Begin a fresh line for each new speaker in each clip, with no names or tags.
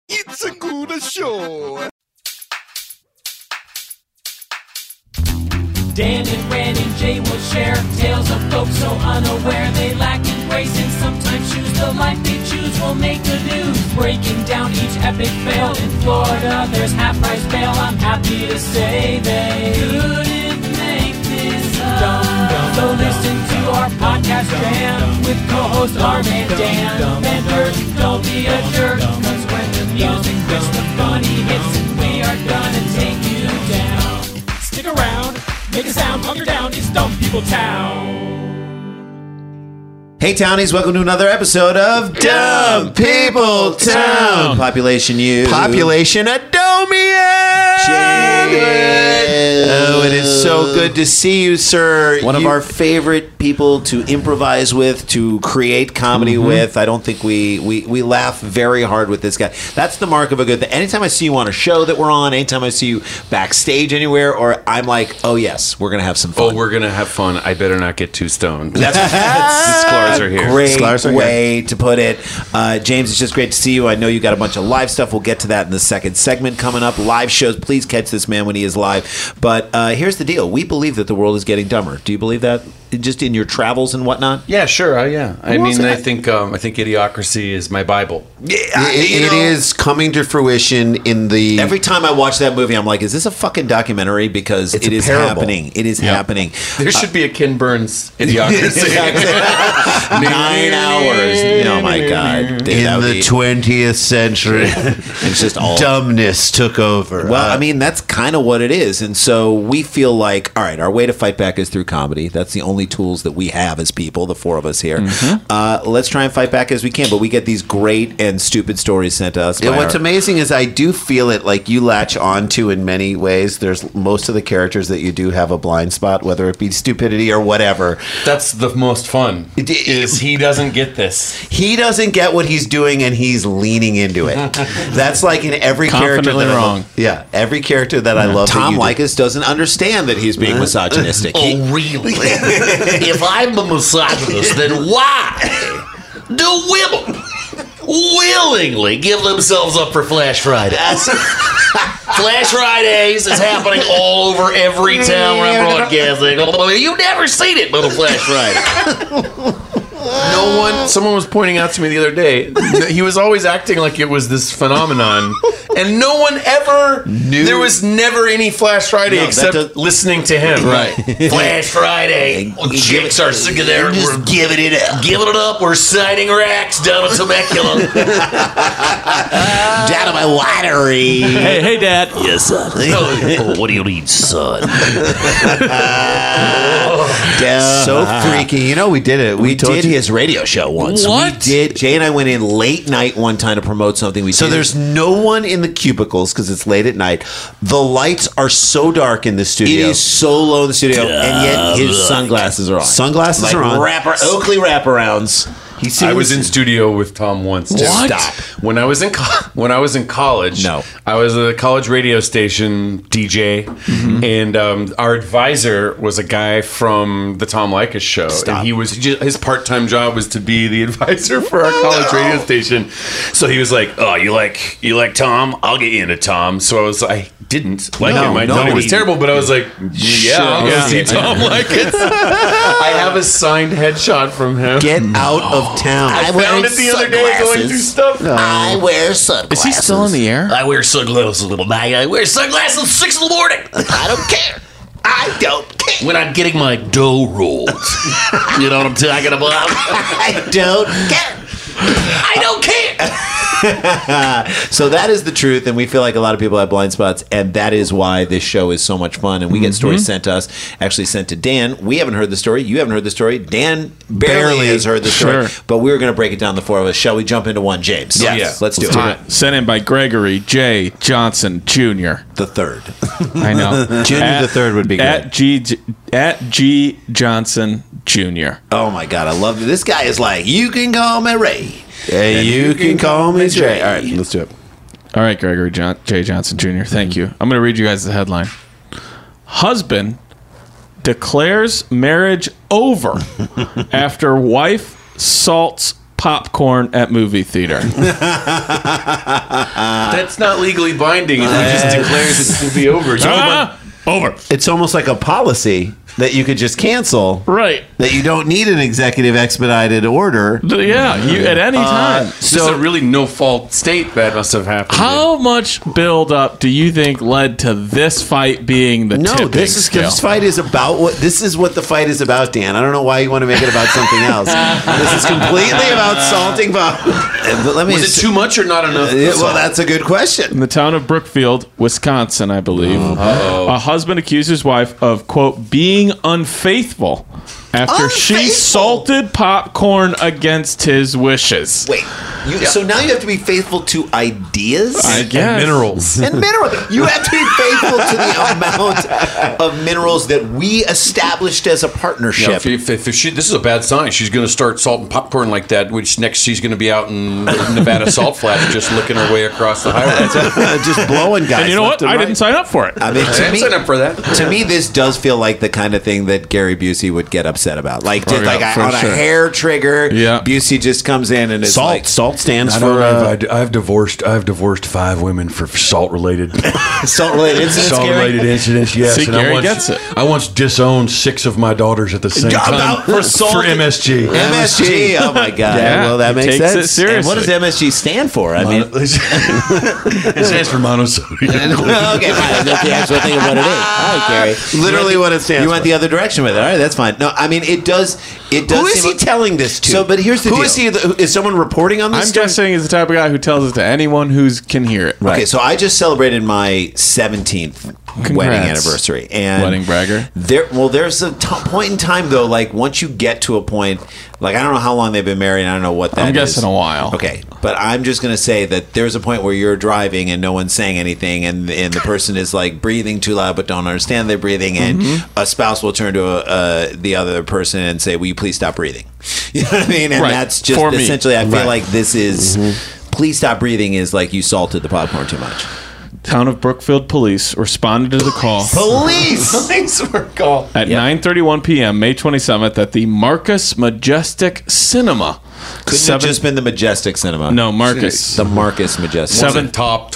It's a good show.
Dan and Ren and Jay will share tales of folks so unaware they lack in grace and sometimes choose the life they choose will make the news. Breaking down each epic fail in Florida, there's half-price bail. I'm happy to say they couldn't make this up. So listen to our podcast jam with co-host Arm and Dan. Benders, don't be a jerk, cause when the music hits, the funny hits, and we are gonna take you down. Stick around. Make a sound, hunker down, it's Dumb People Town.
Hey Townies, welcome to another episode of Dumb People Town. Population you.
Population Adomian. Oh, it is so good to see you, sir.
One of our favorite people to improvise with, to create comedy with. I don't think we laugh very hard with this guy. That's the mark of a good thing. Anytime I see you on a show that we're on, anytime I see you backstage anywhere, or I'm like, oh yes, we're going to have some fun.
Oh, we're going to have fun. I better not get too stoned.
That's
the Sklar's are here.
Great way to put it. James, it's just great to see you. I know you got a bunch of live stuff. We'll get to that in the second segment coming up. Live shows. Please catch this man when he is live. But here's the deal. We believe that the world is getting dumber. Do you believe that? Just in your travels and whatnot?
Yeah, sure. Yeah. I think Idiocracy is my Bible.
Yeah,
it is coming to fruition in the...
Every time I watch that movie, I'm like, is this a fucking documentary? Because it is happening. It is happening.
There should be a Ken Burns Idiocracy.
9 hours. Oh, my God.
In the 20th century,
it's just all...
dumbness took over.
Well, I mean, that's kind of what it is. And so we feel like, all right, our way to fight back is through comedy. That's the only tools that we have as people, the four of us here. Let's try and fight back as we can, but we get these great and stupid stories sent to us.
What's amazing is I do feel it like you latch onto in many ways. There's most of the characters that you do have a blind spot, whether it be stupidity or whatever.
That's the most fun, is he doesn't get this.
He doesn't get what he's doing, and he's leaning into it. That's like in every character that
wrong.
Every character that I love.
Tom Leykis doesn't understand that he's being misogynistic.
Really? If I'm a misogynist, then why do women willingly give themselves up for Flash Friday? Flash Fridays is happening all over every town where I'm broadcasting. You've never seen it, but a Flash Friday.
Someone was pointing out to me the other day, he was always acting like it was this phenomenon, and no one ever knew. There was never any Flash Friday except listening to him.
Right. Flash Friday. Chicks are sick of there. We're giving it up. Giving it up. We're signing racks down at Temecula.
Down at my winery.
Hey, Dad.
Yes, son. Oh, what do you need, son?
So freaky. You know, we did it.
We did his radio show once.
What?
We did. Jay and I went in late night one time to promote something.
So there's no one in the cubicles because it's late at night. The lights are so dark in the studio.
It is so low in the studio, and yet his sunglasses are on.
Sunglasses are on.
Oakley wraparounds.
I was in studio with Tom once too.
What?
Stop.
When I was in college,
No.
I was at a college radio station DJ, and our advisor was a guy from the Tom Leykis show.
Stop.
And his part-time job was to be the advisor for our college radio station. So he was like, "Oh, you like Tom? I'll get you into Tom." So I didn't like him. I thought it was terrible, but I was like, "Yeah, I'll go see Tom Leykis." I have a signed headshot from him.
Get out of town.
I found it the other day going through stuff.
I wear sunglasses.
Is he still in the air?
I wear sunglasses, little guy. I wear sunglasses at 6 in the morning. I don't care. I don't care. When I'm getting my dough rolled. You know what I'm talking about?
I don't care.
I don't care.
So that is the truth, and we feel like a lot of people have blind spots, and that is why this show is so much fun. And we get stories sent to us, actually sent to Dan. We haven't heard the story. You haven't heard the story. Dan barely has heard the story.
Sure.
But we're going to break it down, the four of us. Shall we jump into one, James?
Yes.
Let's do it.
Sent in by Gregory J. Johnson Jr.
The third.
I know.
Junior the third would be good.
At G. Johnson Jr.
Oh, my God. I love it. This guy is like, you can call me Ray.
Hey, you can call me Dre. All right, let's do it.
All right, Gregory J. Johnson Jr., thank you. I'm going to read you guys the headline. Husband declares marriage over after wife salts popcorn at movie theater.
That's not legally binding. It just declares it to be over.
Over.
It's almost like a policy that you could just cancel.
Right.
That you don't need an executive expedited order.
Yeah, you at any time.
This is a really no-fault state that must have happened.
How much build-up do you think led to this fight being the tipping scale?
This fight is about what the fight is about, Dan. I don't know why you want to make it about something else. This is completely about salting pop.
Was it too much or not enough?
Well, that's a good question.
In the town of Brookfield, Wisconsin, I believe, a husband accused his wife of, quote, being unfaithful after she salted popcorn against his wishes.
Wait, so now you have to be faithful to ideas?
I guess.
And minerals.
And minerals. You have to be faithful to the amount of minerals that we established as a partnership.
Yeah, if this is a bad sign. She's going to start salting popcorn like that, which next she's going to be out in Nevada Salt Flats just looking her way across the highway.
Just blowing guys.
And you know what? I didn't sign up for it.
I mean,
I didn't sign up for that.
To me, this does feel like the kind of thing that Gary Busey would get upset about. Like, just on a hair trigger, Busey just comes in and is like...
Salt stands
I
for...
don't know if I've divorced 5 women for salt-related
Salt-related incidents,
yes.
See,
and
Gary gets it.
I once disowned 6 of my daughters at the same time
for MSG. Oh, my God.
Yeah,
well, that
he
makes
takes
sense.
it seriously.
And what does MSG stand for? I mean...
It stands for monosodium.
Okay, fine. That's the actual thing of what it is. All right, Gary.
Literally what it stands
You
for.
went the other direction with it. All right, that's fine. No, I mean, it does...
Who is he telling this to?
So, but here's the deal.
Who is he? Is someone reporting on this?
I'm guessing he's the type of guy who tells it to anyone who can hear it.
Okay, so I just celebrated my 17th wedding anniversary, and
Wedding bragger.
There's a point in time though. Like once you get to a point, like I don't know how long they've been married. I don't know what that is.
I'm guessing a while.
Okay, but I'm just gonna say that there's a point where you're driving and no one's saying anything, and the person is like breathing too loud but don't understand they're breathing, and a spouse will turn to the other person and say, "Will you please stop breathing?" You know what I mean? And that's just essentially. I feel like this is. Please stop breathing is like you salted the popcorn too much.
Town of Brookfield police responded to the call.
Police were called
at 9:31 p.m. May 27th at the Marcus Majestic Cinema.
Couldn't have just been the Majestic Cinema.
No, Marcus.
The Marcus Majestic.
One of the top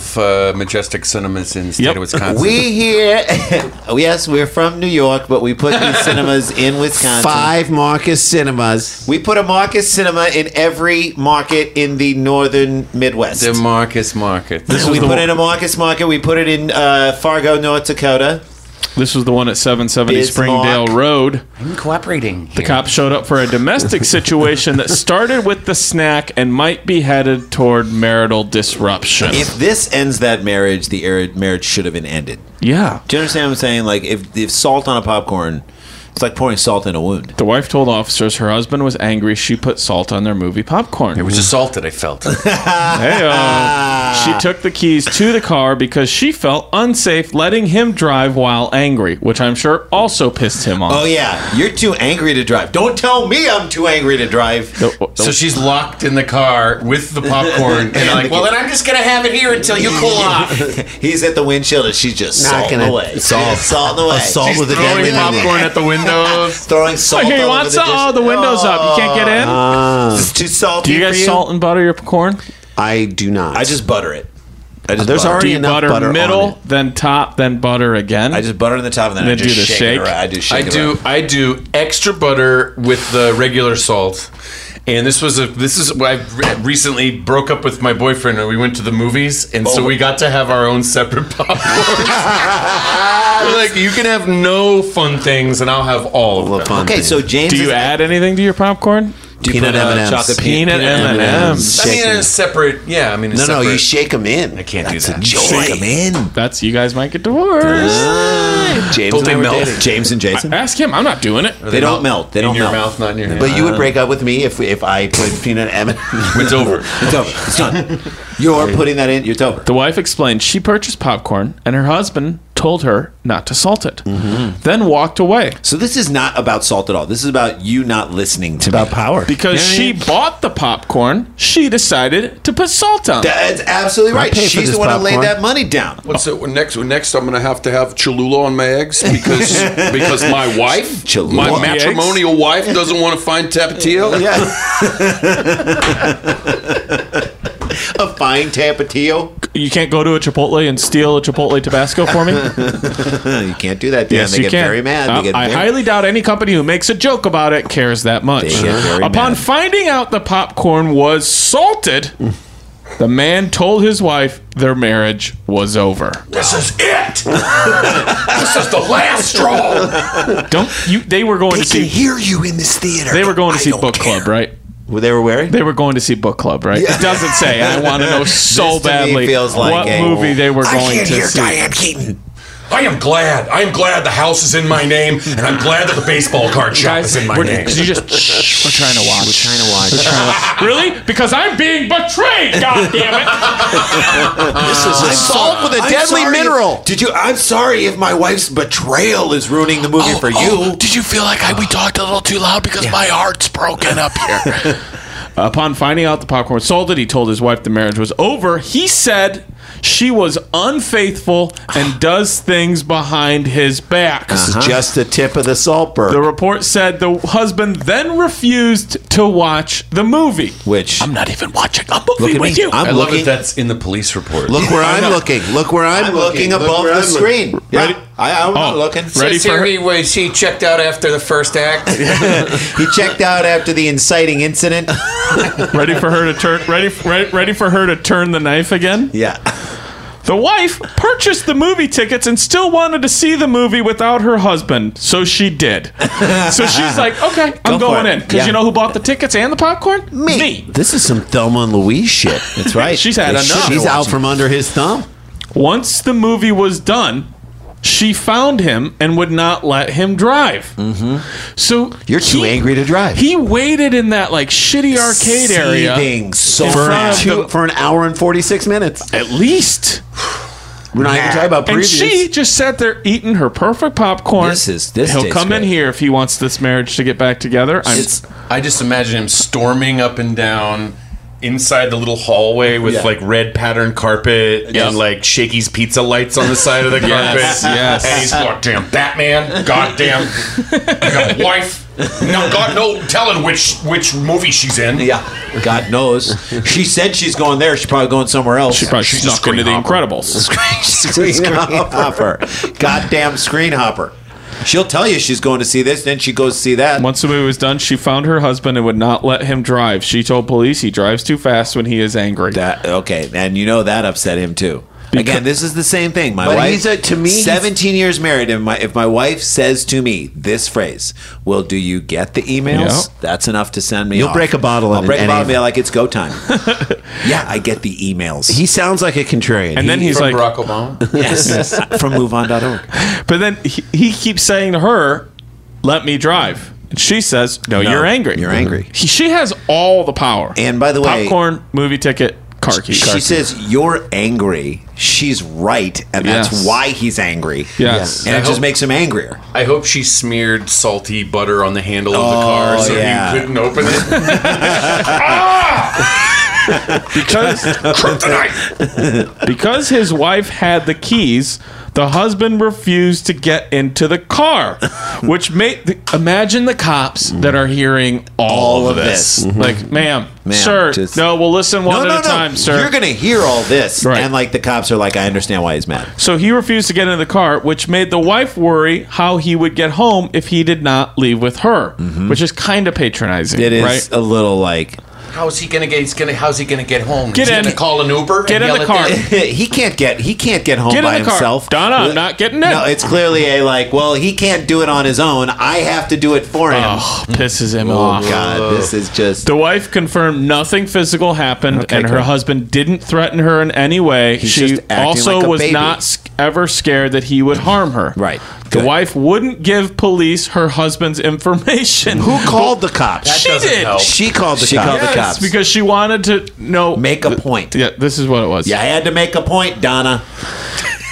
12 Majestic cinemas in the state of Wisconsin.
We here, yes, we're from New York, but we put these cinemas in Wisconsin.
5 Marcus Cinemas.
We put a Marcus Cinema in every market in the northern Midwest.
The Marcus Market.
We put in a Marcus Market. We put it in Fargo, North Dakota.
This was the one at 770 Springdale Road.
I'm cooperating.
The cops showed up for a domestic situation that started with the snack and might be headed toward marital disruption.
If this ends that marriage, the marriage should have been ended.
Yeah.
Do you understand what I'm saying? Like, if salt on a popcorn, it's like pouring salt in a wound.
The wife told officers her husband was angry she put salt on their movie popcorn.
It was assaulted, I felt.
She took the keys to the car because she felt unsafe letting him drive while angry, which I'm sure also pissed him off.
Oh, yeah. You're too angry to drive. Don't tell me I'm too angry to drive.
So she's locked in the car with the popcorn. And like, well, then I'm just going to have it here until you cool off.
He's at the windshield and she's just salting away.
Salting away. Salt
She's
with a
throwing
deadly
popcorn at the windows.
Throwing salt
Hey, you
all
want
over
some? Oh, the window's up. You can't get in?
It's too salty
Do you guys
for
salt and butter your corn?
I do not.
I just butter it.
There's
butter.
already
Do you
enough
butter
on
middle,
it.
then top, then butter again?
I just butter in the top and then I
Then
just
do the
shake
shake?
it around.
I do extra butter with the regular salt. And this is I recently broke up with my boyfriend and we went to the movies, and so we got to have our own separate popcorn. Like, you can have no fun things and I'll have all of them.
Okay, so James
Do you add anything to your popcorn?
do you
Peanut
put,
M&Ms.
chocolate
Peanut M&Ms.
I mean, it's separate. Yeah, I mean, it's
No,
separate.
you shake them in.
I can't do that.
Shake them in.
That's you guys might get divorced.
James
Don't
and
they
I were
melt?
dating.
James and Jason.
Ask him. I'm not doing it.
They don't melt. They don't
in your
melt.
mouth, not in your hand.
But you would break up with me if I put peanut M&Ms.
It's over.
It's over. It's done. You're putting that in. It's over.
The wife explained she purchased popcorn and her husband told her not to salt it, then walked away.
So this is not about salt at all. This is about you not listening to me.
About power.
Because she bought the popcorn, she decided to put salt on it.
That's absolutely right.
pay for
She's
this
the one who laid
popcorn.
that money down.
What's it? Next, I'm going to have Cholula on my eggs because my wife,
Cholula
my
on the
matrimonial wife, doesn't want to find Tapatio.
A fine Tapatio.
You can't go to a Chipotle and steal a Chipotle Tabasco for me?
You can't do that, Dan.
Yes,
they
you
get
can.
very mad. They get
I
very-
highly doubt any company who makes a joke about it cares that much.
They get very
Upon
mad.
finding out the popcorn was salted, the man told his wife their marriage was over.
This is it. This is the last straw.
They were going
They
to
can
see.
hear you in this theater.
They were going to
I
see
don't
Book
care.
Club, right?
Well, they were wearing?
They were going to see Book Club, right? It doesn't say. I want to know so
This to me
badly
feels like
what
a-
movie they were
I
going
can't
to
hear
see.
Diane Keaton.
I am glad the house is in my name, and I'm glad that the baseball card shop is in my name.
Could you just we're trying to watch.
We're trying to watch.
Really? Because I'm being betrayed, God damn it!
This is a
Salt with a
I'm
deadly
sorry
mineral.
I'm sorry if my wife's betrayal is
Ruining the movie for you.
Did you feel like we talked a little too loud because my heart's broken up here?
Upon finding out the popcorn was salted, he told his wife the marriage was over. He said she was unfaithful and does things behind his back.
This is just the tip of the Saltberg.
The report said the husband then refused to watch the movie.
Which
I'm not even watching a
look
movie
at
with
me.
you.
I'm
I love
looking.
that that's in the police report.
Look where I'm looking. Look where I'm
looking
looking.
above the screen.
Ready?
Yeah, I'm not looking.
Ready for her?
Was he checked out after the first act?
He checked out after the inciting incident.
Ready for her to turn? Ready for her to turn the knife again?
Yeah.
The wife purchased the movie tickets and still wanted to see the movie without her husband, so she did. So she's like, "Okay, I'm
Go for
going
it.
in." Because
Yeah.
you know who bought the tickets and the popcorn? Me.
This is some Thelma and Louise shit.
That's right.
She's had enough.
She's out from under his thumb.
Once the movie was done, she found him and would not let him drive. Mm-hmm. So
You're too angry to drive.
He waited in that like shitty arcade area
Seething so
in
for,
front of the-
for an hour and 46 minutes.
at least.
We're not even talking about
And
previous.
she just sat there eating her perfect popcorn.
This
He'll
tastes
come in
great.
here if he wants this marriage to get back together.
I just imagine him storming up and down inside the little hallway with like red patterned carpet and like Shakey's pizza lights on the side of the carpet.
yes.
And he's goddamn Batman, goddamn I got a wife. No, God, no telling which movie she's in.
Yeah. God knows. She said she's going there. She's probably going somewhere else.
She probably
She's
snuck
a
into the
screen hopper.
Incredibles.
Screen hopper. Goddamn screen hopper. She'll tell you she's going to see this, then she goes see that.
Once the movie was done, she found her husband and would not let him drive. She told police he drives too fast when he is angry.
Okay, and you know that upset him too. Again, this is the same thing. My
But
wife,
he's to me, he's-
17 years married, and if my wife says to me this phrase, "Well, do you get the emails?"
Yeah.
That's enough to send me.
You'll
off.
break a bottle
I'll
in
break a
any
bottle and be
email.
like, "It's go time." Yeah, I get the emails.
He sounds like a contrarian.
And then he's
From
like,
Barack Obama.
yes, from MoveOn.org.
but then he keeps saying to her, "Let me drive." And she says, "No, you're angry.
You're angry."
She has all the power.
And by the way,
popcorn, movie ticket, car keys.
she says you're angry. She's right, and that's
Yes.
why he's angry.
Yes.
and
I
it just
hope-
makes him angrier.
I hope she smeared salty butter on the handle of the car so
yeah.
he couldn't open it.
because because his wife had the keys, the husband refused to get into the car, which made imagine the cops that are hearing all of this. Like, ma'am, sir,
just-
no, we'll listen one at a time, sir.
You're gonna hear all this,
Right.
and like the cops are like, I understand why he's mad.
So he refused to get into the car, which made the wife worry how he would get home if he did not leave with her, which is kind of patronizing.
It is
right?
a little like
How's he gonna get home?
Get
Is he
in.
gonna call an Uber?
Get
and
in
yell
the
at
car.
them?
he can't get home
Get
by
in the car.
himself.
Donna, I'm not getting in.
No, it's clearly a like. Well, he can't do it on his own. I have to do it for him.
Oh, pisses him
Oh
off.
God, this is just.
The wife confirmed nothing physical happened,
Okay,
and her
good.
husband didn't threaten her in any way.
He's
She
just acting
also
like a
was
baby.
not ever scared that he would harm her.
Right.
The
Good.
wife wouldn't give police her husband's information.
Who called the cops?
She
doesn't
did.
help.
She called the
She
cops.
called the
Yes,
cops.
because she wanted to know.
Make a point.
Yeah, this is what it was.
Yeah, I had to make a point, Donna.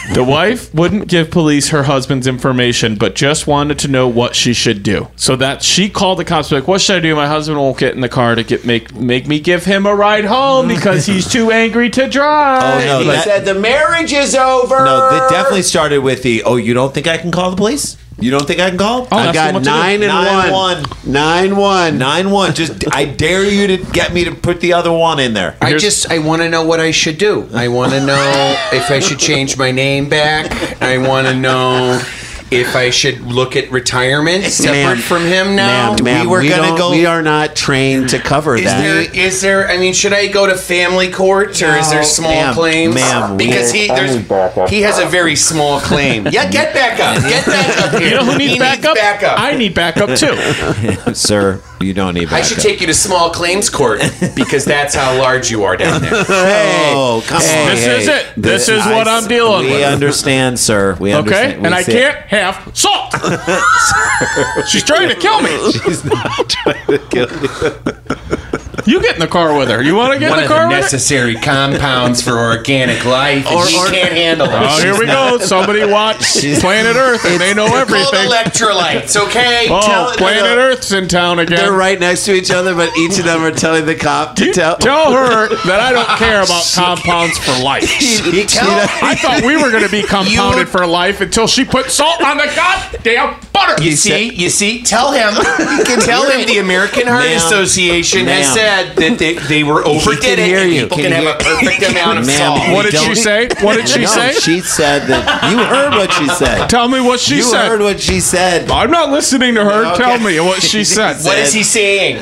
The wife wouldn't give police her husband's information, but just wanted to know what she should do. So that she called the cops, like, what should I do? My husband won't get in the car to make me give him a ride home because he's too angry to drive.
Oh, no.
He said the marriage is over.
No, that definitely started with you don't think I can call the police? You don't think I can call?
Oh,
I got 9-1. 9-1.
9-1. Just, I dare you to get me to put the other one in there.
I want to know what I should do. I want to know if I should change my name back. I want to know if I should look at retirement separate from him now.
Ma'am, we are not trained to cover that.
Is there? I mean, should I go to family court or is there small claims?
Ma'am,
because he has a very small claim. Yeah, get back up. Get back up here.
You know who needs backup? I need backup too.
Sir, you don't need backup.
I should take you to small claims court because that's how large you are down there.
Oh, come on.
This is it. This is what I'm dealing with.
We understand, sir. We understand.
Okay? And I can't have salt. She's trying to kill me.
She's not trying to kill you.
You get in the car with her. You want to get in the car
One of the
with
necessary compounds for organic life, and she can't handle it.
Oh, here we go. Somebody watch Planet Earth, and they know everything.
Called electrolytes, okay?
Oh, Planet Earth's in town again.
They're right next to each other, but each of them are telling the cop to tell
her that I don't care about compounds for life. I thought we were going to be compounded for life until she put salt on the goddamn butter.
You see, tell him. Tell him the American Heart Association has said that they were overdid it, and people can have a perfect amount of salt.
What did she say? What did she say?
She said that you heard what she said.
Tell me what she said.
You heard what she said.
I'm not listening to her.
Okay.
Tell me what she said.
What is he saying?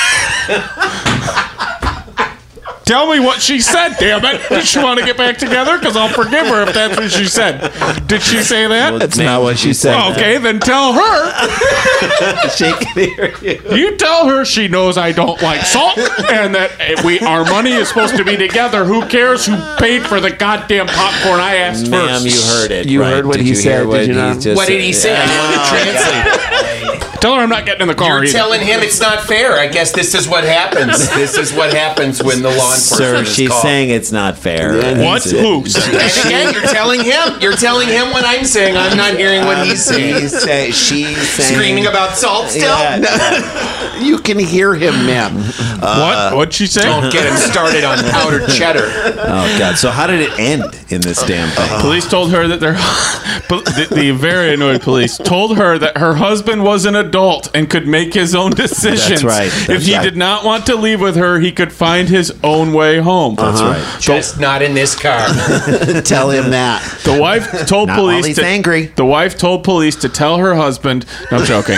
Tell me what she said, damn it. Did she want to get back together? Because I'll forgive her if that's what she said. Did she say that?
That's not what she said.
Okay, then tell her.
She can hear you.
You tell her she knows I don't like salt and that our money is supposed to be together. Who cares who paid for the goddamn popcorn I asked
Ma'am,
first?
you heard it.
You heard what he said, did you not?
What did he say? I want to translate.
Tell her I'm not getting in the car.
You're telling him it's not fair. I guess this is what happens. This is what happens when the law enforcement
Sir,
is
she's
called.
saying it's not fair.
What? Who?
And again, you're telling him. You're telling him what I'm saying. I'm not hearing what he's saying.
She's saying,
Screaming about salt still?
Yeah. You can hear him, ma'am.
What'd she say?
Don't get him started on powdered cheddar.
Oh, God. So how did it end in this damn thing?
Police told her that the very annoyed police told her that her husband was an adult and could make his own decisions.
That's right.
If he did not want to leave with her, he could find his own way home.
That's right.
Just not in this car.
Tell him that.
The wife told
Not
police
while he's angry.
The wife told police to tell her husband. No, I'm joking.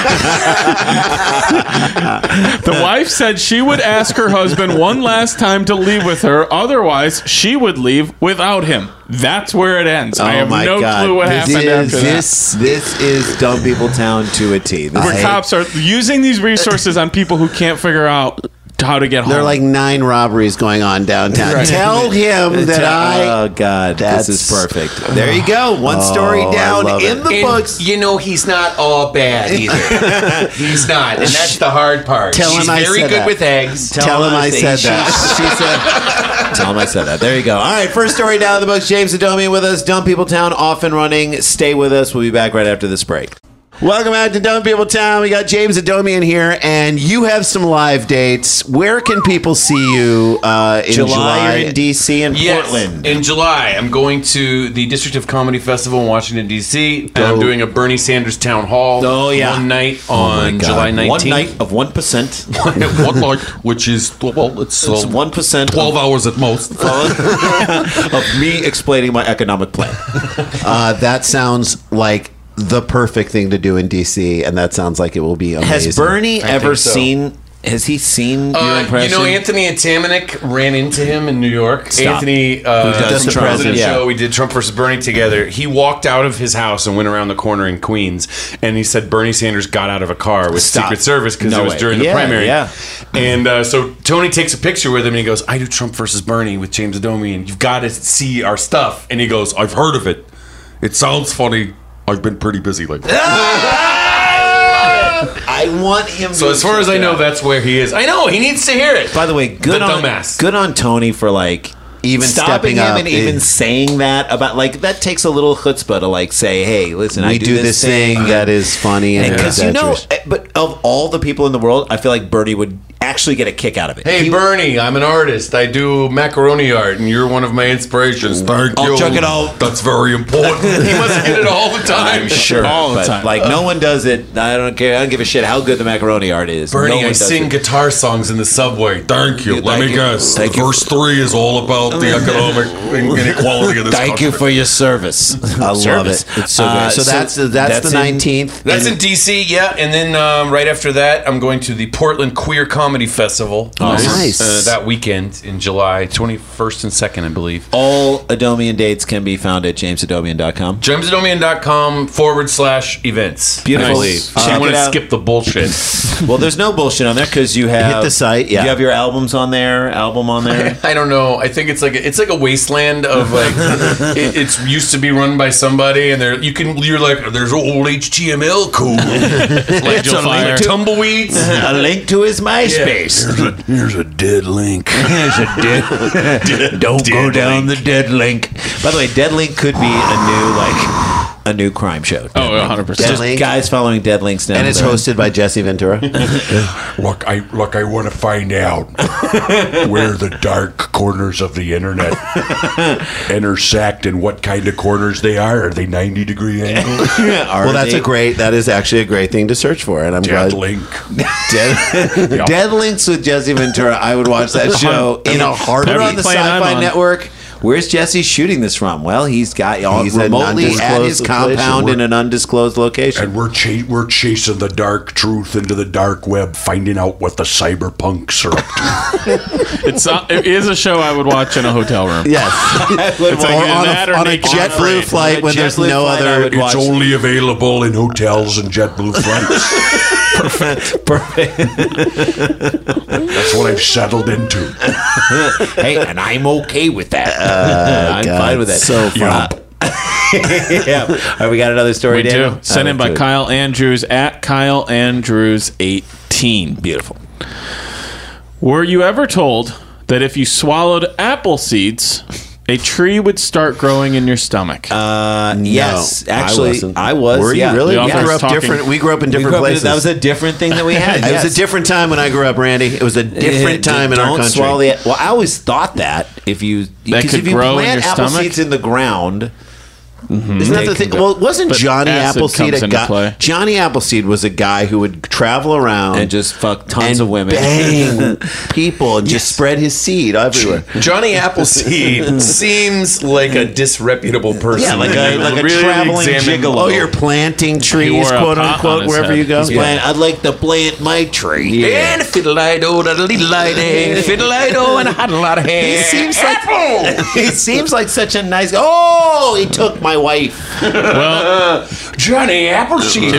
The wife said she would ask her husband one last time to leave with her. Otherwise, she would leave without him. That's where it ends. I have no clue what happened after that.
This is Dumb People Town to a T.
Where cops are using these resources on people who can't figure out how to get home.
There are like 9 robberies going on downtown.
Right.
Tell him that
Oh, God. This is perfect. There you go. One story down in the books.
You know, he's not all bad either. He's not. And that's the hard part.
Tell him
She's
I
very
said
good
that.
with eggs.
Tell him I said that.
She said. Tell him I said that. There you go. All right, first story down in the books. James Adomian with us. Dumb People Town off and running. Stay with us. We'll be back right after this break. Welcome back to Dumb People Town. We got James Adomian here, and you have some live dates. Where can people see you in July? You're in D.C. and Portland.
In July, I'm going to the District of Comedy Festival in Washington, D.C., and I'm doing a Bernie Sanders Town Hall one night on July 19th.
One night of 1%.
One night, which is, well, it's
1%.
12 hours at most.
Of me explaining my economic plan.
That sounds like the perfect thing to do in DC, and that sounds like it will be amazing.
Has Bernie ever seen? Has he seen your impression?
You know, Anthony Antamanik ran into him in New York.
Stop.
Anthony,
does
from the
Trump,
President
yeah.
Show, we did Trump versus Bernie together. He walked out of his house and went around the corner in Queens, and he said Bernie Sanders got out of a car with
Stop.
Secret Service because
No
it was
way.
during the
Yeah,
primary.
yeah.
And so Tony takes a picture with him, and he goes, "I do Trump versus Bernie with James Adomian. You've got to see our stuff." And he goes, "I've heard of it. It sounds funny. I've been pretty busy lately."
I want him.
So as far as I know, that's where he is. I know he needs to hear it.
By the way, good
The
on
dumbass.
good on Tony for like
even
stopping
stepping
him
up
and even saying that about that takes a little chutzpah to say, hey, listen, I
we do this thing that is funny and
because but of all the people in the world, I feel like Bernie would actually get a kick out of it.
Hey, Bernie, I'm an artist. I do macaroni art, and you're one of my inspirations. Thank you.
I'll check it out.
That's very important. He must get it all the time.
I'm sure,
all the
but
time.
no one does it. I don't care. I don't give a shit how good the macaroni art is.
Bernie,
No one
I
does
sing
it.
guitar songs in the subway.
Thank you. Let me guess.
Thank you.
Verse 3 is all about the economic inequality of this
Thank
country.
you for your service.
I love it. It's so good. So that's the 19th.
That's in D.C., yeah. And then right after that, I'm going to the Portland Queer Comedy Festival.
Nice.
That weekend in July, 21st and 2nd, I believe.
All Adomian dates can be found at jamesadomian.com.
JamesAdomian.com/events.
Beautiful.
I believe.
Check
I want
it
to
out.
skip the bullshit.
Well, there's no bullshit on there because you have
Hit the site, yeah.
You have your album on there.
I don't know. I think it's like a wasteland of it's used to be run by somebody, and you're like, there's old HTML code, like
a link to-
tumbleweeds.
a link to his MySpace.
Here's a dead link.
Don't go down the dead link. By the way, Dead Link could be a new crime show.
Oh, 100%.
Just
Link.
guys following Dead Links now.
And it's hosted by Jesse Ventura.
Look, I want to find out where the dark corners of the internet intersect and what kind of corners they are. Are they 90-degree angles?
Well, that is actually a great thing to search for, and I'm
Dead
glad.
link.
Dead Links with Jesse Ventura. I would watch that show in a heartbeat. Put it on the
Playing I'm
Sci-Fi
on.
Network. Where's Jesse shooting this from? Well, he's
He's
remotely
at an
at his
undisclosed
compound
location.
in an undisclosed location.
And we're chasing the dark truth into the dark web, finding out what the cyberpunks are up to.
It is a show I would watch in a hotel room.
Yes.
It's like
Or
either
on
that or
a
Naked
JetBlue
Afraid.
flight when there's no other.
It's only available in hotels and JetBlue flights.
Perfect.
That's what I've settled into.
Hey, and I'm okay with that. I'm
God,
fine with that.
so fun.
Yeah. All right, we got another story,
We
Daniel?
do. Sent in by Kyle Andrews at Kyle Andrews 18.
Beautiful.
Were you ever told that if you swallowed apple seeds, a tree would start growing in your stomach?
Yes, actually,
wasn't.
I was.
Were you
yeah.
really?
We
We
all
grew up
talking-
different. We grew up in
We
different
grew up in-
places.
that was a different thing that we had.
It was a different time when I grew up, Randy. It was a different time in our country.
Swallow well, I always thought that if you because
could
if you
grow in
plant
your
apple
stomach?
seeds in the ground.
Isn't that the thing? Well, wasn't
But
Johnny
acid
Appleseed
comes
a
into
guy?
play.
Johnny Appleseed was a guy who would travel around
And just fuck tons
and
of women.
bang people, and just spread his seed everywhere.
Johnny Appleseed seems like a disreputable person.
Yeah, like a
Really
traveling
examine-
gigolo. Oh, you're planting trees,
wore a
quote
pot on
unquote,
his
wherever
head.
you go.
He's playing, I'd like to plant my tree.
And a fiddle-I-do, da-da-lee-li-day, fiddle-I-do, and I had a lot of hair.
He seems like he seems like such a nice. Oh, he took my wife.
Well,
Johnny Appleseed.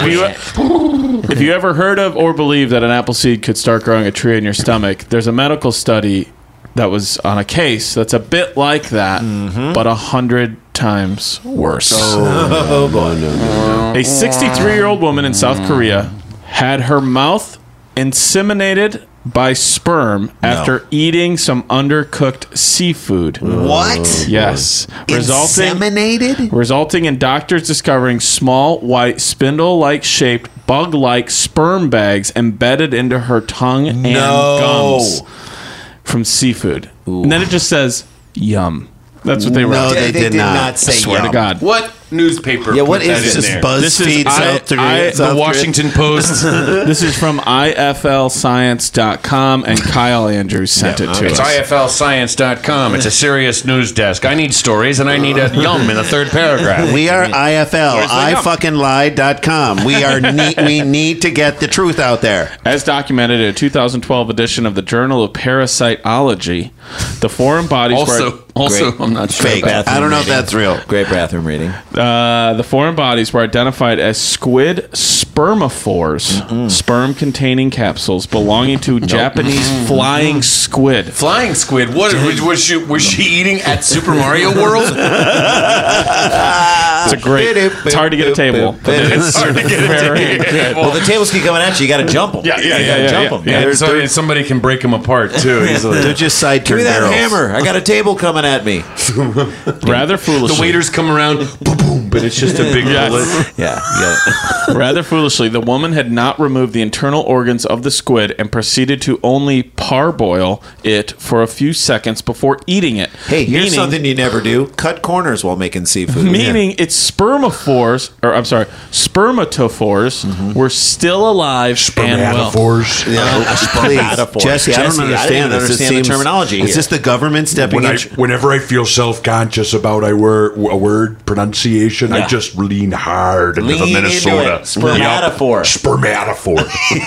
if you ever heard of or believe that an apple seed could start growing a tree in your stomach, there's a medical study that was on a case that's a bit like that, but 100 times worse.
Oh, boy, no.
A 63-year-old woman in South Korea had her mouth inseminated by sperm after eating some undercooked seafood.
What?
Yes.
Inseminated?
Resulting in doctors discovering small, white, spindle-like shaped, bug-like sperm bags embedded into her tongue and gums from seafood. And then it just says, yum. That's what they wrote.
No, they did not.
not say
I swear to
yum.
God.
What newspaper?
Yeah, what
put that
is
in
this?
there?
This is
BuzzFeed South Korea.
The Washington Post.
This is from iflscience.com, and Kyle Andrews sent it to
It's
us.
iflscience.com. It's a serious news desk. I need stories, and I need a yum in the third paragraph.
We are IFL,
the yum?
ifuckinglie.com. We need to get the truth out there.
As documented in a 2012 edition of the Journal of Parasitology, the foreign bodies
Also, I'm not sure.
Fake.
about
I don't know if that's real.
Great bathroom reading.
the foreign bodies were identified as squid spermophores, sperm-containing capsules belonging to Japanese flying squid.
Flying squid. What was she eating at Super Mario World?
It's a great. It's hard to get a table.
It's
hard to get a
very
table.
good.
Well, the tables keep coming at you. You got to jump them.
Yeah.
Jump them.
And so somebody can break them apart too easily.
They're just side
Give
turn
me that
barrels.
hammer. I got a table coming at me.
Rather foolishly.
The waiters come around, boom, boom, but it's just a big bullet.
Yeah.
Rather foolishly, the woman had not removed the internal organs of the squid and proceeded to only parboil it for a few seconds before eating it.
Hey, here's
Meaning-
something you never do: cut corners while making seafood.
Meaning its spermatophores were still alive and well.
Spermatophores.
Please,
Spermatophores.
Jesse, I don't
Jesse, I
understand
didn't
this.
understand the terminology
Is
here.
this the government stepping in?
Whenever I feel self-conscious about a word pronunciation, I just lean hard into the
Lean into
Minnesota.
it. Spermatophore.
Spermatophore.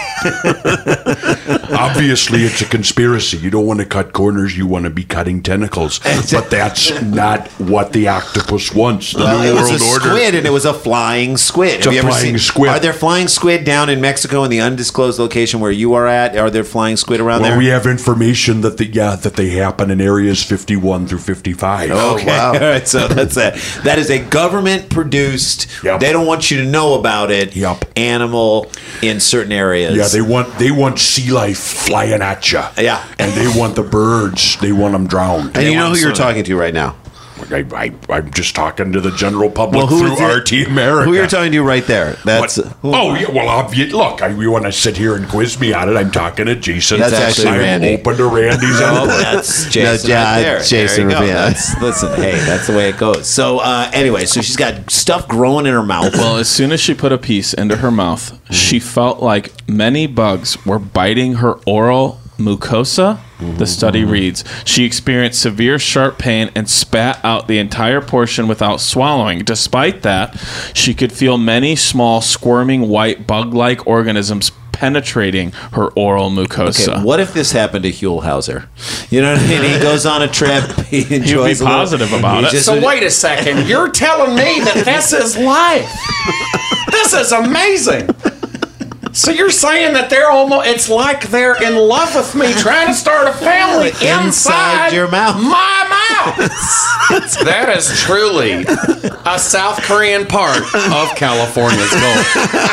Obviously, it's a conspiracy. You don't want to cut corners. You want to be cutting tentacles. But that's not what the octopus wants. The
Well,
New
it was
World
a
Order.
squid, and it was a flying squid.
It's a flying squid.
Are there flying squid down in Mexico in the undisclosed location where you are at? Are there flying squid around
Well,
there?
we have information that they happen in areas 51 through 55.
Okay, all right. So that is a government produced.
Yep.
They don't want you to know about it.
Yep.
Animal in certain areas.
Yeah, they want sea life flying at you.
Yeah.
And they want the birds. They want them drowned.
And you know who you're
swimming.
talking to right now?
I'm just talking to the general public
Well, who
through
is it?
RT America.
Who you're talking to right there? That's
What? Oh, yeah, well, look, you want to sit here and quiz me on it. I'm talking to Jason.
That's actually
I'm
Randy.
open to Randy's
Oh,
input.
that's Jason
yeah,
right there.
Jason
There you go.
Rabia.
Listen, hey, that's the way it goes. So anyway, so she's got stuff growing in her mouth.
Well, as soon as she put a piece into her mouth, she felt like many bugs were biting her oral mucosa. The study reads, she experienced severe sharp pain and spat out the entire portion without swallowing. Despite that, she could feel many small squirming white bug-like organisms penetrating her oral mucosa.
Okay, what if this happened to Huell Hauser? You know what I mean? He goes on a trip. He enjoys
be positive about it.
So wait a second. You're telling me that this is life? This is amazing. So you're saying that it's like they're in love with me, trying to start a family inside
your mouth.
my mouth. That is truly a South Korean part of California's goal.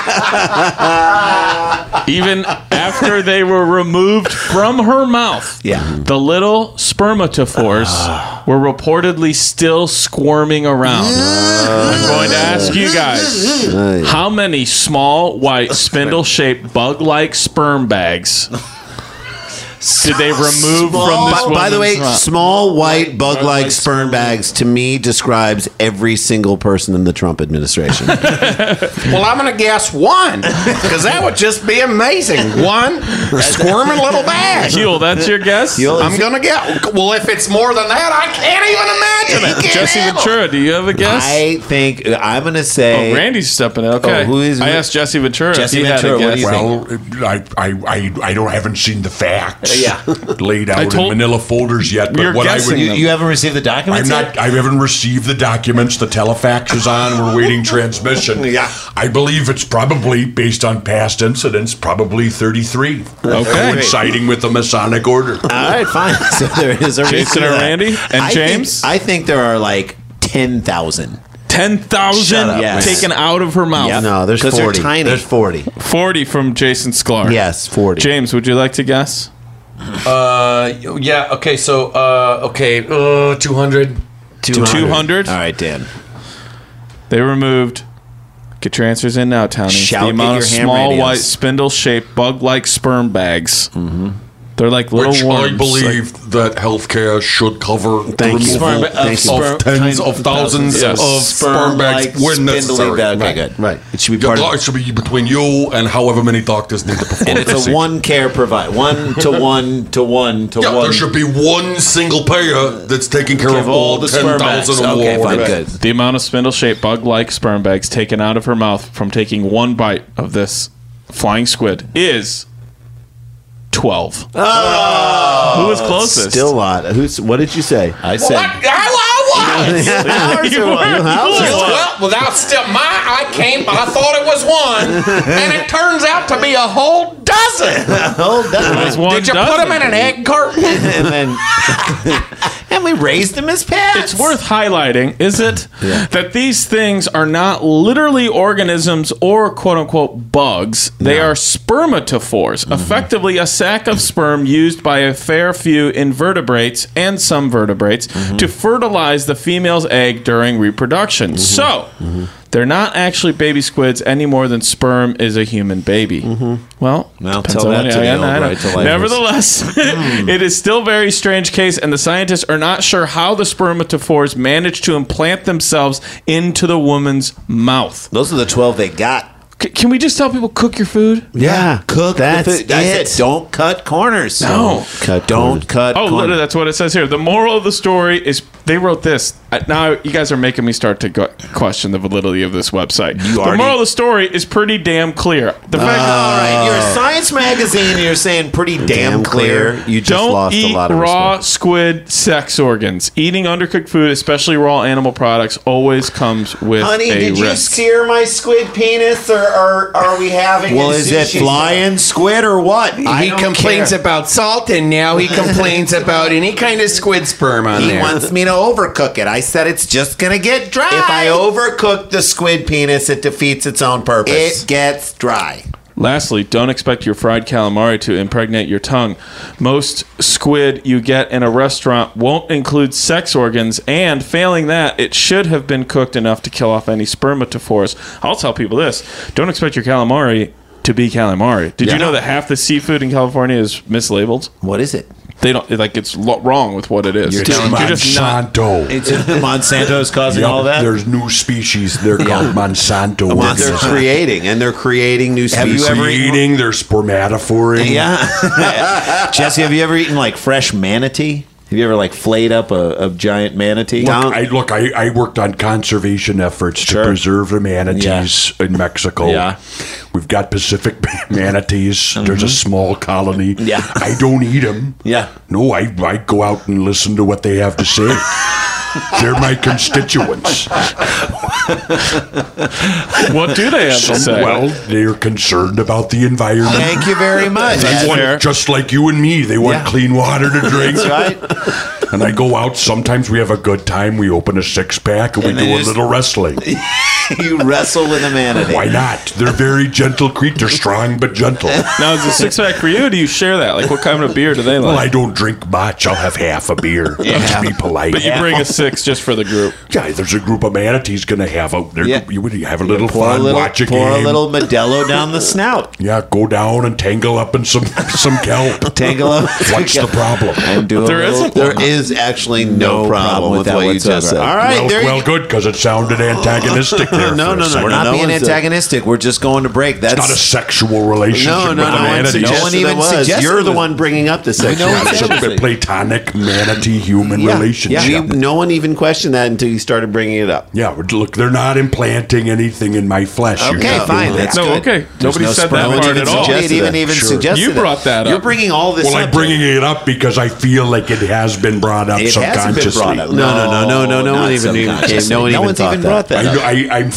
Even after they were removed from her mouth, the little spermatophores were reportedly still squirming around. I'm going to ask you guys, how many small, white, spindle-shaped, bug-like sperm bags did they remove from this
By the way,
woman's mouth?
small white bug-like sperm bags to me describes every single person in the Trump administration.
Well, I'm going to guess one, because that would just be amazing. One squirming little bag.
Huell, that's your guess?
I'm going to guess. Well, if it's more than that, I can't even imagine it.
Jesse Ventura, do you have a guess?
I think I'm going to say.
Randy's stepping in. Okay.
Oh,
I asked Jesse Ventura.
Jesse
if he
Ventura,
had a
what do
guess.
you think?
Well, I haven't seen the facts
Yeah.
laid out in manila folders yet. But
You're
what I would,
guessing them.
You haven't received the documents
I'm
yet?
not. I haven't received the documents. The telefax is on. We're waiting transmission.
Yeah.
I believe it's probably based on past incidents. Probably 33.
Okay.
Coinciding with the Masonic Order.
All right, fine. So there is a
Jason
reason
or
for that.
Randy? And
I
James?
I think there are like 10,000.
10,000
Shut up, man.
taken out of her mouth.
Yep.
No, there's
'Cause they're
40.
tiny.
There's 40.
40 from Jason Sklar.
Yes, 40.
James, would you like to guess?
Yeah, okay, so, 200.
200?
All right, Dan.
They removed. Get your answers in now, Townie.
Shout,
The
get
amount
your
of
ham
small,
radios.
white, spindle-shaped, bug-like sperm bags. Mm-hmm. They're like little
Which
worms.
I believe that healthcare should cover the
Thank you.
removal
Thank you.
of tens of thousands
Yes.
of sperm bags when necessary.
Okay, good.
Right.
It should be
Yeah,
part of
it should be between you and however many doctors need to perform.
and it's a
procedure.
one care provide. 1 to 1 to 1 to
Yeah,
1.
there should be one single payer that's taking care of all
the sperm bags.
10,000 or
Okay,
more.
fine,
Right.
good.
The amount of spindle-shaped, bug-like sperm bags taken out of her mouth from taking one bite of this flying squid is 12. Oh! Who was closest?
Still a lot. What did you say?
I said.
I thought it was one, and it turns out to be a whole dozen.
It was one
Did you
dozen.
put them in an egg carton?
and then And we raised them as pets.
It's worth highlighting, is it, that these things are not literally organisms or quote-unquote bugs. They are spermatophores, effectively a sac of sperm used by a fair few invertebrates and some vertebrates to fertilize the female's egg during reproduction. So, they're not actually baby squids any more than sperm is a human baby. Well,
tell that to the old right-to-lifers.
Nevertheless, it is still a very strange case, and the scientists are not sure how the spermatophores managed to implant themselves into the woman's mouth.
Those are the 12 they got.
Can we just tell people, cook your food?
Yeah, cook
That's
the food. That's
it.
Don't cut corners.
No.
Don't cut
Oh,
corners.
that's what it says here. The moral of the story is they wrote this. Now you guys are making me start to question the validity of this website. The moral of the story is pretty damn clear. The fact
All right, you're a science magazine and you're saying pretty damn clear.
You just
don't
lost
eat
a lot of
raw
respect.
squid sex organs. Eating undercooked food, especially raw animal products, always comes with
Honey,
a
did you
risk.
sear my squid penis, or are we having?
Well,
a
is it
sushi
flying squid or what?
He complains about salt, and now he complains about any kind of squid sperm on
He
there.
wants me to overcook it. I said it's just gonna get dry. If I overcook the squid penis, it defeats its own purpose. It gets dry.
Lastly, don't expect your fried calamari to impregnate your tongue. Most squid you get in a restaurant won't include sex organs, and failing that, it should have been cooked enough to kill off any spermatophores. I'll tell people this. Don't expect your calamari to be calamari. Did you know that half the seafood in California is mislabeled?
What is it?
They don't, like, it's wrong with what it is.
It's Monsanto.
Monsanto's causing all that.
There's new species. They're called Monsanto.
They're creating new
Have you
species.
ever eaten-
Creating, they're spermatophoring.
Yeah. Jesse, have you ever eaten like fresh manatee? Have you ever like flayed up a giant manatee?
I worked on conservation efforts to preserve the manatees in Mexico.
Yeah.
We've got Pacific manatees. There's a small colony.
Yeah.
I don't eat them.
Yeah.
No, I go out and listen to what they have to say. They're my constituents.
What do they have to say?
Well, they're concerned about the environment.
Thank you very much.
They want, just like you and me, they want clean water to drink.
That's right.
And I go out. Sometimes we have a good time. We open a 6-pack and we do a little wrestling.
You wrestle with a manatee.
Why not? They're very gentle creatures. They're strong but gentle.
Now, is the 6-pack for you, or do you share that? Like, what kind of beer do they like?
Well, I don't drink much. I'll have half a beer to be polite.
But you bring a 6 just for the group.
Yeah, there's a group of manatees going to have out there.
Yeah.
You have a little fun, watch a
pour
game.
a little Modelo down the snout.
Yeah, go down and tangle up in some kelp.
Tangle up.
What's the problem?
And do
There isn't one.
There is actually no problem with
that
what you
whatsoever.
just said.
All right,
Well, good, because it sounded antagonistic there.
No,
for a second.
We're not
No
being
one's
antagonistic. We're just going to break. That's
It's not a sexual relationship
No,
with
no,
the
no one
manatees.
suggested
No one
it
even
was.
suggested
You're
it
the
was.
one bringing up the sexual
know it's
It's a
relationship.
platonic manatee-human relationship.
Yeah.
No one even questioned that until you started bringing it up.
Yeah, but look, they're not implanting anything in my flesh. You're
Okay,
not
fine.
doing
That's
that.
No,
good.
okay. Nobody
no
said
sperm.
that part at all.
It even suggested
You
it.
brought that up.
You're bringing all this
Well,
up.
I'm bringing it up because I feel like it has been brought up
It hasn't been
subconsciously.
brought up.
No one even came. No one even
one's
thought
even
that.
brought that up.
I'm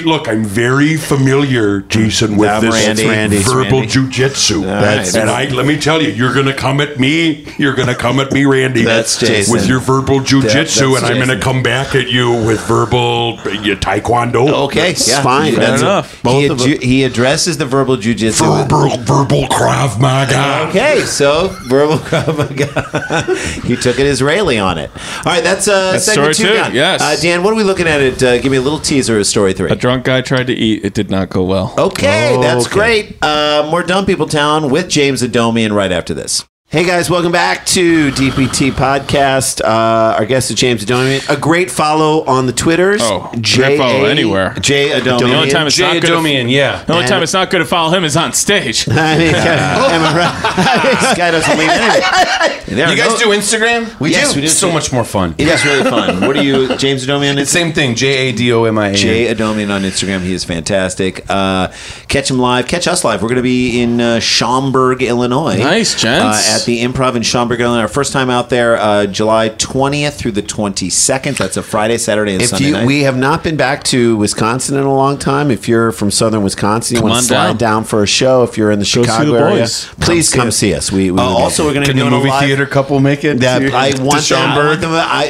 very familiar, Jason, with
I'm
this
Randy.
verbal
Randy.
jujitsu.
right.
And let me tell you, you're going to come at me. You're going to come at me, Randy.
That's Jason.
With your verbal jujitsu,
That's
and I'm going to
Jason.
come back at you with verbal taekwondo.
Okay,
Yeah, fine.
Fair
That's
enough.
He addresses the verbal jujitsu.
Verbal Krav Maga.
Okay, so verbal Krav Maga. You took it Israeli on it. All right, that's segment
story
2
two,
done.
yes.
Dan, what are we looking at? Give me a little teaser of story 3.
A drunk guy tried to eat. It did not go well.
Okay, that's great. More Dumb People Town with James Adomian right after this. Hey guys, welcome back to DPT Podcast. Our guest is James Adomian. A great follow on the Twitters.
Oh, great follow anywhere.
J Adomian.
The only time it's not good.
yeah.
The only time it's not good to follow him is on stage.
I mean, am I right? This guy doesn't leave anything.
You guys do Instagram?
Yes, we do.
It's so much more fun.
It is really fun. What are you, James Adomian?
It's same thing. JADOMIA.
Jay Adomian on Instagram. He is fantastic. Catch him live. Catch us live. We're going to be in Schaumburg, Illinois.
Nice, gents.
at the Improv in Schaumburg, Illinois. Our first time out there, July 20th through the 22nd. That's a Friday, Saturday, and Sunday night.
We have not been back to Wisconsin in a long time. If you're from southern Wisconsin, you want to slide down for a show. If you're in the Chicago area, please come see us. We
also, we're going to be doing
a movie
live
theater couple make it.
I want them.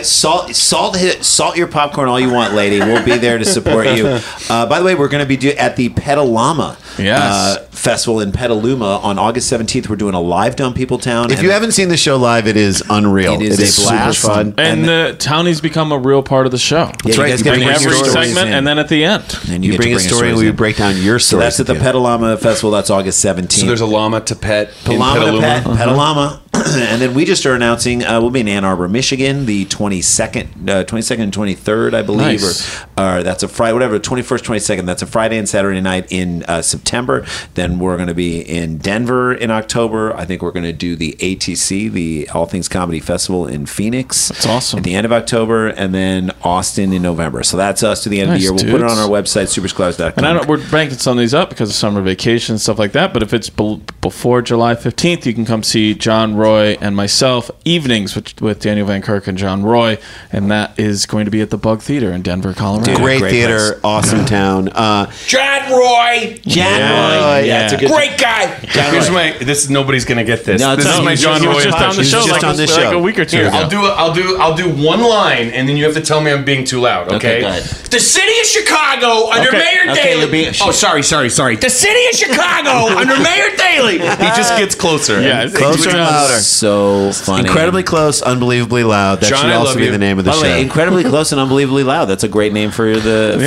Salt your popcorn all you want, lady. We'll be there to support you. By the way, we're going to be at the Petaluma Festival in Petaluma on August 17th. We're doing a live Dumb People Town.
If you haven't seen the show live, it is unreal.
It is
super fun.
And the townies become a real part of the show.
That's right.
You bring every segment, and then at the end.
And
you bring a story, and we break down your story.
So that's at the Petaluma Festival. That's August 17th.
So there's a llama to pet.
Llama to pet. Petaluma. And then we just are announcing we'll be in Ann Arbor, Michigan, the 22nd and 23rd, I believe, or that's a Friday, whatever, 21st, 22nd. That's a Friday and Saturday night in September. Then we're going to be in Denver in October. I think we're going to do the ATC, the All Things Comedy Festival in Phoenix.
That's awesome.
At the end of October, and then Austin in November. So that's us to the end of the year. We'll put it on our website, superscholars.com.
And we're banking some of these up because of summer vacation and stuff like that. But if it's before July 15th, you can come see John Roy and myself evenings with Daniel Van Kirk and John Roy, and that is going to be at the Bug Theater in Denver, Colorado.
Great theater,
place.
Awesome town.
John Roy.
Yeah, it's a good
great guy.
Here's nobody's gonna get this.
No,
this is my John Roy.
He was just on the show, like a week or two
Here,
ago.
I'll do one line, and then you have to tell me I'm being too loud. Okay.
go ahead.
The city of Chicago under Mayor Daley. Sorry. The city of Chicago under Mayor Daley.
He just gets closer.
Yeah,
Closer and louder.
So funny.
Incredibly close, unbelievably loud. That
John,
should
I
also
love
be
you.
the name of the
By the
show.
way, incredibly close and unbelievably loud. That's a great name for a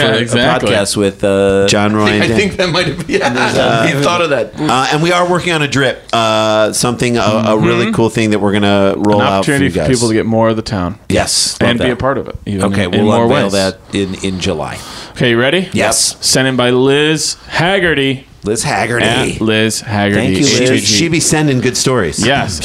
podcast with
John Roy and
I
Dan.
think that might have been. He thought of that.
And we are working on a drip, something a really cool thing that we're going to roll
An
out for you
opportunity
guys.
for people to get more of the town.
Yes,
and
love
be
that.
a part of it. Even
Okay,
in
we'll
more
unveil
ways.
that in July.
Okay, you ready?
Yes.
Sent in by Liz Haggerty.
Liz Haggerty.
At Liz Haggerty.
Thank you, Liz.
She be sending good stories.
Yes,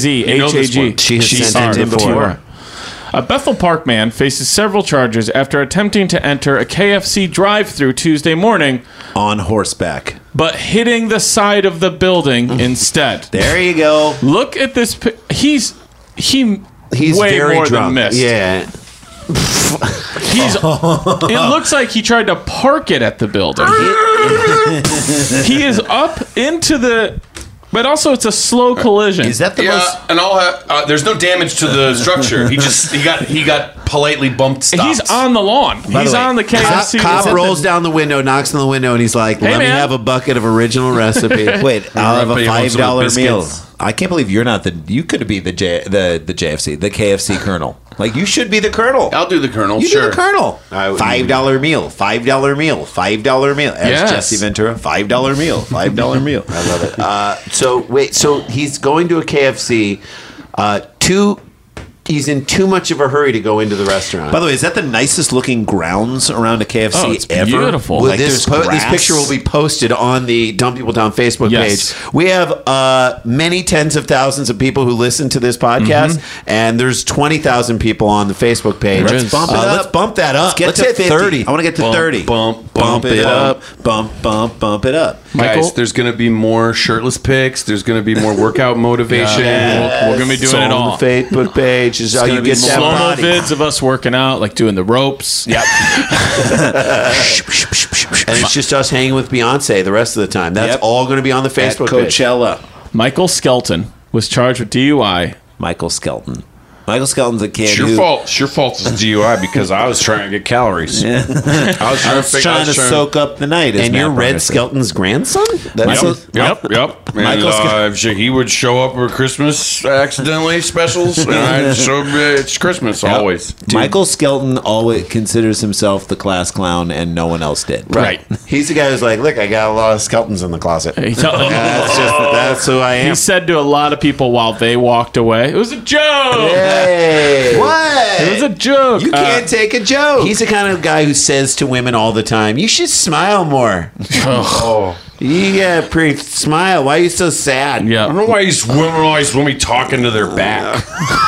Lizhag.
She has sent it in before.
A Bethel Park man faces several charges after attempting to enter a KFC drive-thru Tuesday morning
On horseback.
but hitting the side of the building instead.
There you go.
Look at this. He's way
very
more
drunk.
than missed.
Yeah.
It looks like he tried to park it at the building. He is up into the. But also, it's a slow collision.
Is that the most?
And there's no damage to the structure. He got politely bumped. Stops.
He's on the lawn. He's
the way,
on the KFC.
Cop rolls down the window, knocks on the window, and he's like, "Let me
man.
have a bucket of original recipe."
Wait, I'll have a
Everybody wants some
$5 meal.
biscuits.
I can't believe you're not the. You could be the JFC, the KFC Colonel. Like you should be the Colonel.
I'll do the Colonel.
You
sure.
do the Colonel. $5 meal. $5 meal. $5 meal. As
Yes.
Jesse Ventura. $5 meal. $5 meal. I love it.
So he's going to a KFC. He's in too much of a hurry to go into the restaurant.
By the way, is that the nicest looking grounds around a KFC
Oh, it's
ever?
beautiful.
Like,
this
there's grass.
picture will be posted on the Dumb People Down Facebook
Yes.
page. We have many tens of thousands of people who listen to this podcast, and there's 20,000 people on the Facebook page.
Let's
bump it up.
Let's bump that up.
Let's
Let's
hit
hit
30. I want to get to 30.
Bump
it up. Bump it up.
Michael?
Guys, there's going to be more shirtless pics. There's going to be more workout motivation.
We're going to be doing it all.
On the Facebook page is how you get that
Slow-mo
body.
vids of us working out, like doing the ropes.
Yep.
And it's just us hanging with Beyonce the rest of the time. That's
Yep.
all going to be on the
At
Facebook page.
Coachella.
Michael Skelton was charged with DUI.
Michael Skelton. Michael Skelton's a kid
It's your
who...
fault. It's your fault it's DUI because I was trying to get calories. I was
I was trying to soak up the night. as
And
Matt
you're
Barker
Red
said.
Skelton's grandson? That's
Yep. And
Michael
he would show up for Christmas accidentally specials, and I'd show him it's Christmas always.
Michael Skelton always considers himself the class clown, and no one else did.
Right.
He's the guy who's like, look, I got a lot of Skeltons in the closet. That's who I
He
am.
said to a lot of people while they walked away, "It was a joke.
Hey.
It
What?
was a joke."
You can't take a joke.
He's the kind of guy who says to women all the time, you should smile more. You got pretty smile. Why are you so sad?
I
Yeah.
don't know why these women always want me talking to their back.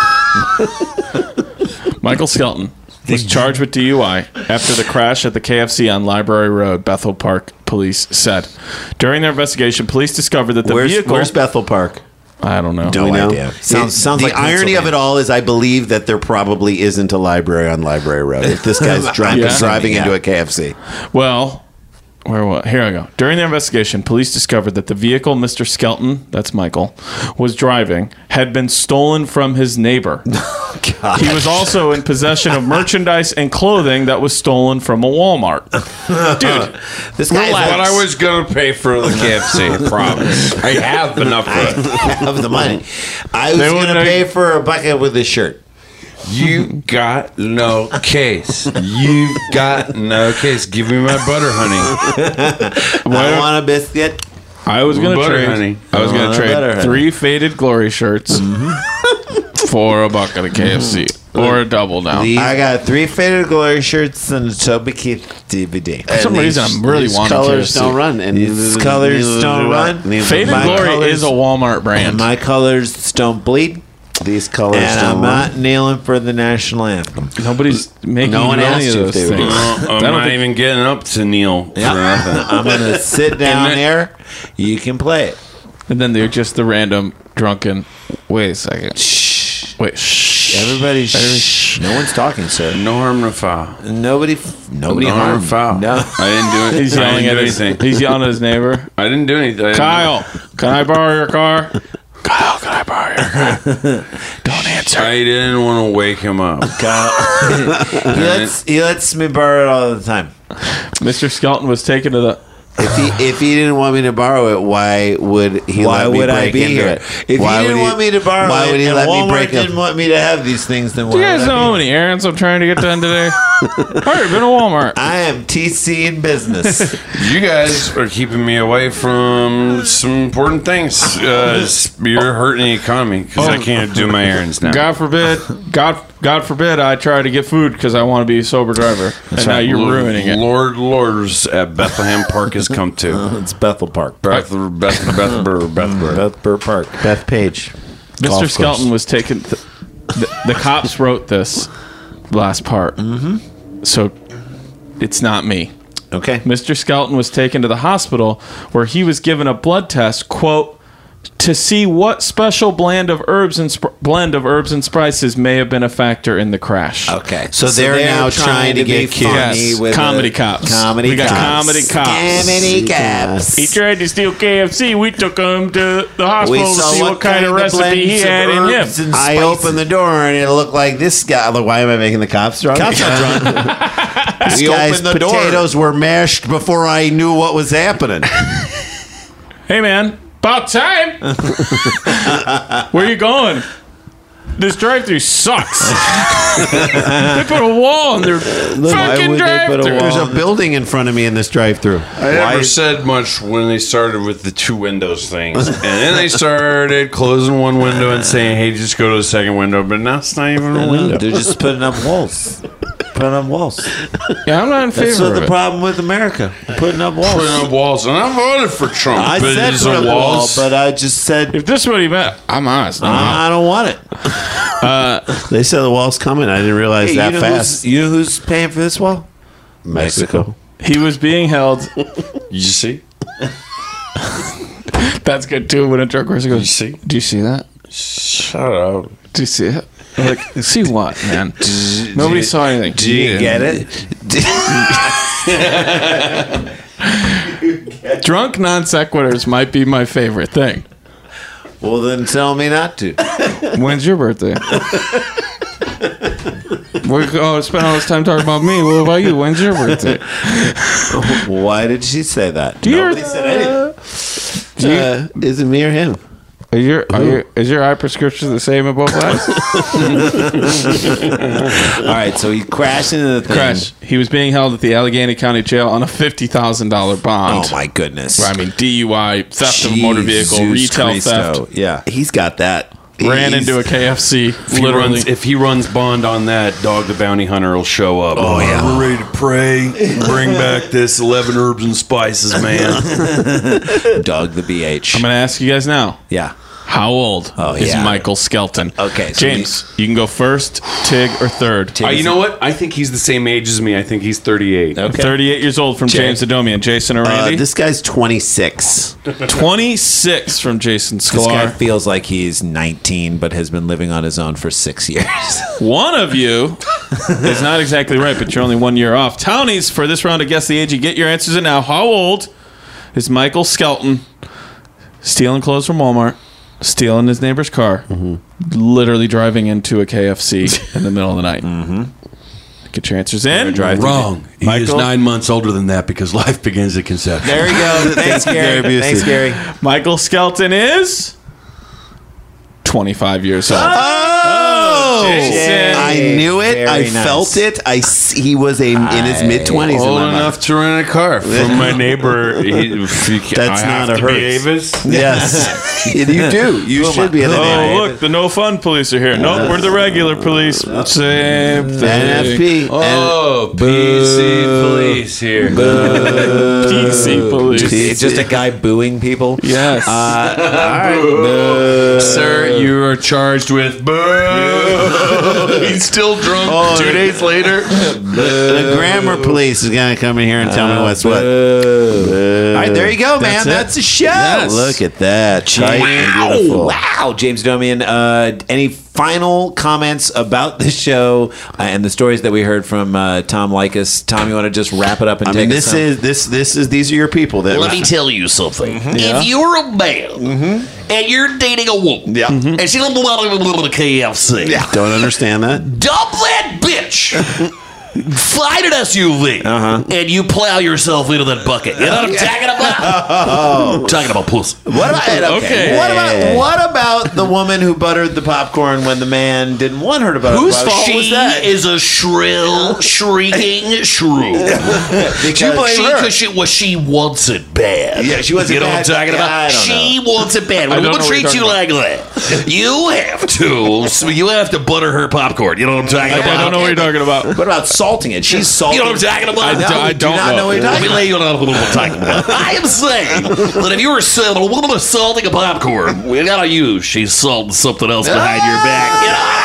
Michael Skelton was charged with DUI after the crash at the KFC on Library Road, Bethel Park, police said. During their investigation, police discovered that the vehicle...
Where's Bethel Park?
I don't know.
No idea. Sounds
the
like
irony of it all is I believe that there probably isn't a library on Library Road. If this guy's driving into a KFC.
Well, here I go. During the investigation, police discovered that the vehicle Mr. Skelton, that's Michael, was driving had been stolen from his neighbor. He was also in possession of merchandise and clothing that was stolen from a Walmart. Dude,
this guy
but I was going to pay for the KFC, I promise. I have enough for it.
I have the money. I was going to pay for a bucket with a shirt.
You got no case. You've got no case. Give me my butter, honey.
I want a biscuit.
I was going to trade.
Honey.
I was going to trade 3 faded Glory shirts for a bucket of KFC or a double now.
I got 3 faded Glory shirts and a Toby Keith DVD.
For some reason, I'm really wanting
colors
KFC.
don't run. And
These colors don't run.
Faded
My
Glory
colors-
is a Walmart brand.
My colors don't bleed.
These colors
And
don't
I'm
run.
not kneeling for the national anthem.
Nobody's making
No one
any
asked
of
you
those
if they
things.
were.
I'm not even getting up to kneel for nothing.
I'm going to sit down
then-
there. You can play it.
And then they're just the random drunken. Wait a second. Shh. Wait. Shh.
Everybody, shh. No one's talking, sir.
No harm, no foul.
Nobody
No harm,
harmed.
foul.
No.
I didn't do it.
He's
I
yelling
didn't
at
do
his.
anything.
He's yelling at his neighbor.
I didn't do anything. I didn't
Kyle, can I borrow your car? Kyle, can I borrow your car? Don't answer.
I didn't want to wake him up.
He lets me borrow it all the time.
Mr. Skelton was taken to the.
If he didn't want me to borrow it, why would he let me break into it? If
Why
he
would
didn't
he-
want me to borrow
why
it,
would he
and
let me
Walmart
break
didn't want me to have these things, then why
Do you guys
would I
know how
be-
many errands I'm trying to get done today? I've been to Walmart.
I am TC in business.
You guys are keeping me away from some important things. You're hurting the economy because I can't do my errands now.
God forbid, I try to get food because I want to be a sober driver, and now you're ruining it.
Lord's at Bethlehem Park has come to.
It's Bethel Park.
Bethburg Park.
Beth Page.
Mr. Skelton was taken. The cops wrote this last part, so it's not me.
Okay.
Mr. Skelton was taken to the hospital where he was given a blood test, quote, to see what special blend of herbs and spices may have been a factor in the crash.
Okay.
So they're now trying to get
be funny
Yes,
with
comedy
the-
cops.
Comedy
We got
cops.
comedy cops.
Comedy cops.
He tried to steal KFC. We took him to the hospital to
saw
see what kind of recipe he
blends
had
of
in him.
herbs and
I
spices.
opened the door and it looked like this guy. Why am I making the cops drunk?
Cops are drunk.
This
We
guy's
opened the door.
potatoes were mashed before I knew what was happening.
Hey, man, about time. Where you going? This drive-thru sucks. They put a wall in their fucking
would they put a
drive-thru.
wall?
There's a building in front of me in this drive-through.
I never said much when they started with the 2 windows things. And then they started closing one window and saying, hey, just go to the second window. But now it's not even a window.
They're just putting up walls. Putting up walls.
Yeah, I'm not in
That's
favor
what
of
the
it.
problem with America. Putting up walls.
Putting up walls. And I voted for Trump.
I
but
said
it's
put
a
up a wall,
walls.
but I just said
If this is what he meant, I'm honest.
I don't want it.
They said the wall's coming. I didn't realize
Hey,
that
you know
fast.
You know who's paying for this wall?
Mexico.
He was being held.
You see?
That's good too. When a drunk person goes,
You see?
"Do you see that?
Shut up.
Do you see it?" I'm like, see what, man? Nobody saw anything.
Do you get it?
Drunk non sequiturs might be my favorite thing.
Well, then tell me not to.
When's your birthday? We spent all this time talking about me. What about you? When's your birthday?
Why did she say that?
Nobody
said anything.
Is it me or him?
Is your eye prescription the same in both eyes?
All right, so he crashed into the thing.
Crash. He was being held at the Allegheny County Jail on a $50,000 bond.
Oh my goodness!
I mean, DUI, theft of a motor vehicle,
Jesus
retail
Christo.
theft.
Yeah,
He's got that.
Ran
He's-
into a KFC.
Literally. If he runs bond on that, Dog the Bounty Hunter will show up. Oh, yeah. We're ready to pray. Bring back this 11 herbs and spices, man.
Doug the BH.
I'm going to ask you guys now.
Yeah.
How old is Michael Skelton?
Okay, so
James, you can go first, Tig, or third.
You know what? I think he's the same age as me. I think he's 38.
Okay. 38 years old from James Adomian. Jason or Randy?
This guy's 26.
26 from Jason
This guy
Sklar.
feels like he's 19, but has been living on his own for 6 years.
One of you is not exactly right, but you're only 1 year off. Townies, for this round of Guess the Age, you get your answers in now. How old is Michael Skelton? Stealing clothes from Walmart, stealing his neighbor's car, literally driving into a KFC in the middle of the night. Get your answers in.
Wrong. He is 9 months older than that because life begins at conception.
There you go. Thanks, Gary. Thanks, Gary.
Michael Skelton is 25 years old. Jason.
I knew it.
Very
I
nice.
felt it. He was in his mid-20s.
Old enough to rent a car from my neighbor.
That's not a Hertz. Yes. You do. You should be in the
Oh, look, the no fun police are here. Nope, we're the regular police. Same thing.
NFP.
Oh, PC police here.
PC police.
It's just a guy booing people.
Yes.
All right.
Sir, you are charged with He's still drunk 2 days later.
The grammar police is going to come in here and tell me what's what. All right, there you go, man. That's a show.
Yes.
Look at that. Tight and beautiful.
Wow. James Domian, any final comments about the show and the stories that we heard from Tom Likas? Tom, you want to just wrap it up and take us home?
These are your people.
Let me tell you something. If you're a man and you're dating a woman, and she lives a KFC,
Don't understand that.
dump that bitch. Find an SUV and you plow yourself into that bucket. You know what I'm talking about? I'm talking about pussy.
What about what about the woman who buttered the popcorn when the man didn't want her to butter the popcorn?
She is a shrill, shrieking shrew.
Did you blame her?
Because she wants it bad.
Yeah, she wants it
You know
bad.
what I'm talking about?
I don't
She wants it bad. When a woman treats you like that, you have to butter her popcorn. You know what I'm talking about?
I don't know what you're talking about.
What about salting it? She's salting.
You know what I'm talking about?
I don't
not know what you're
Let
talking
me
about.
lay you on what I'm talking about. I am saying that if you were salting a popcorn, we gotta use she's salting something else behind your back. You know?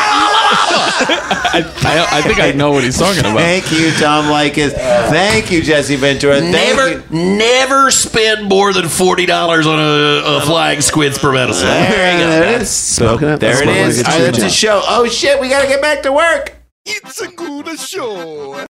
I think I know what he's talking about.
Thank you, Tom Likas. Thank you, Jesse Ventura.
Never spend more than $40 on a flying squid for medicine.
There it is. There it is. All right, that's a show. Oh, shit. We got to get back to work.
It's a good show.